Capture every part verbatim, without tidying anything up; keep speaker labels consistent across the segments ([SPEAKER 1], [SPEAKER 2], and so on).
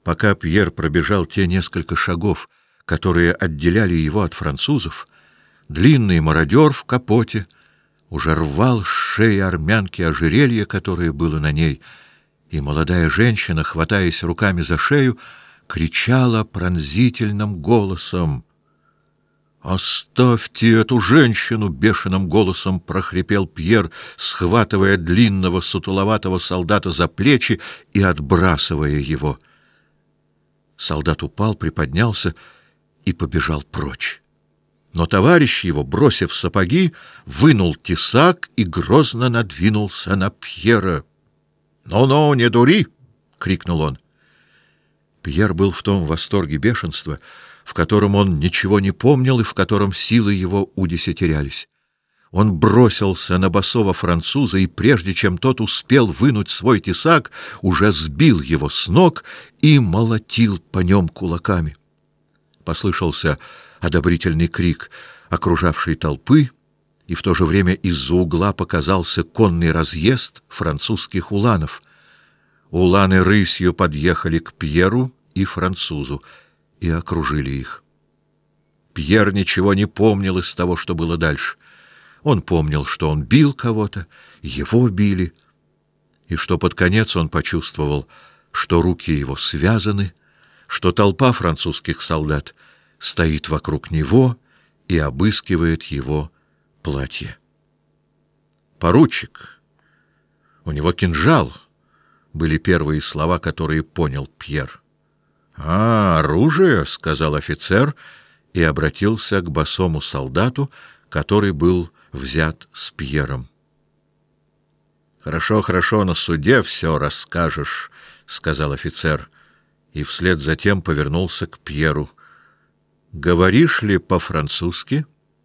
[SPEAKER 1] Пока Пьер пробежал те несколько шагов, которые отделяли его от французов, длинный мародер в капоте уже рвал с шеи армянки ожерелье, которое было на ней, и молодая женщина, хватаясь руками за шею, кричала пронзительным голосом: «Оставьте эту женщину!» — бешеным голосом прохрипел Пьер, схватывая длинного сутуловатого солдата за плечи и отбрасывая его. Солдат упал, приподнялся и побежал прочь. Но товарищ его, бросив сапоги, вынул тесак и грозно надвинулся на Пьера. «Ну-ну, не дури!» — крикнул он. Пьер был в том восторге бешенства, в котором он ничего не помнил и в котором силы его удесятерялись. Он бросился на босого француза, и прежде чем тот успел вынуть свой тесак, уже сбил его с ног и молотил по нем кулаками. Послышался одобрительный крик окружавшей толпы, и в то же время из-за угла показался конный разъезд французских уланов. Уланы рысью подъехали к Пьеру и французу и окружили их. Пьер ничего не помнил из того, что было дальше. Он помнил, что он бил кого-то, его били, и что под конец он почувствовал, что руки его связаны, что толпа французских солдат стоит вокруг него и обыскивает его платье. «Поручик! У него кинжал!» — были первые слова, которые понял Пьер. «А, оружие!» — сказал офицер и обратился к босому солдату, который был взят с Пьером. «Хорошо, хорошо, на суде все расскажешь», — сказал офицер, и вслед за тем повернулся к Пьеру. «Говоришь ли по-французски?»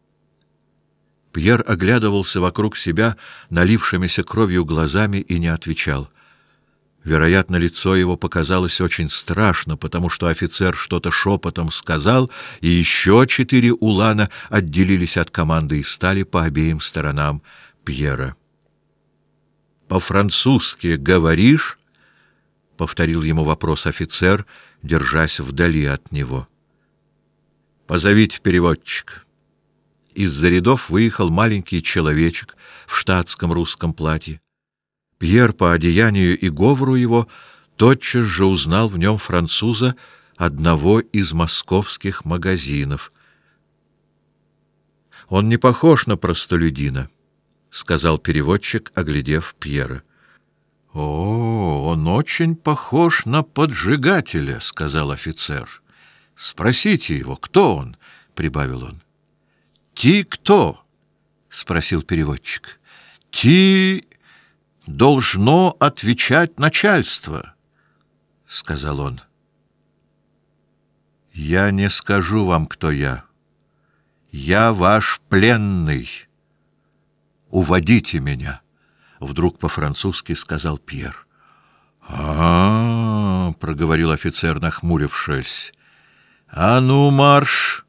[SPEAKER 1] Пьер оглядывался вокруг себя налившимися кровью глазами и не отвечал. Вероятно, лицо его показалось очень страшно, потому что офицер что-то шепотом сказал, и еще четыре улана отделились от команды и стали по обеим сторонам Пьера. «По-французски говоришь?» — повторил ему вопрос офицер, держась вдали от него. «Позовите переводчика». Из-за рядов выехал маленький человечек в штатском русском платье. Пьер по одеянию и говору его тотчас же узнал в нем француза одного из московских магазинов. «Он не похож на простолюдина», — сказал переводчик, оглядев Пьера. «О, он очень похож на поджигателя», — сказал офицер. «Спросите его, кто он?» — прибавил он. «Ти кто?» — спросил переводчик. «Ти должно отвечать начальство», — сказал он. «Я не скажу вам, кто я. Я ваш пленный. Уводите меня», — вдруг по-французски сказал Пьер. «А-а-а», — проговорил офицер, нахмурившись. «А ну, марш!